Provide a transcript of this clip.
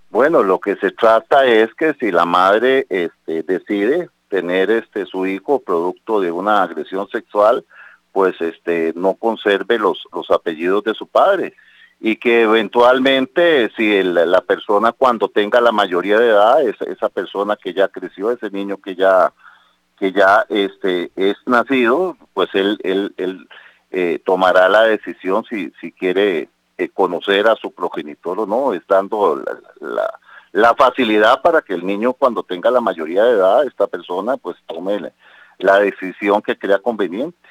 Bueno, lo que se trata es que si la madre decide tener su hijo producto de una agresión sexual, pues no conserve los apellidos de su padre y que eventualmente si la persona cuando tenga la mayoría de edad, esa persona que ya creció, ese niño que ya es nacido, pues él tomará la decisión si quiere conocer a su progenitor o no, es dando la facilidad para que el niño cuando tenga la mayoría de edad, esta persona pues tome la decisión que crea conveniente.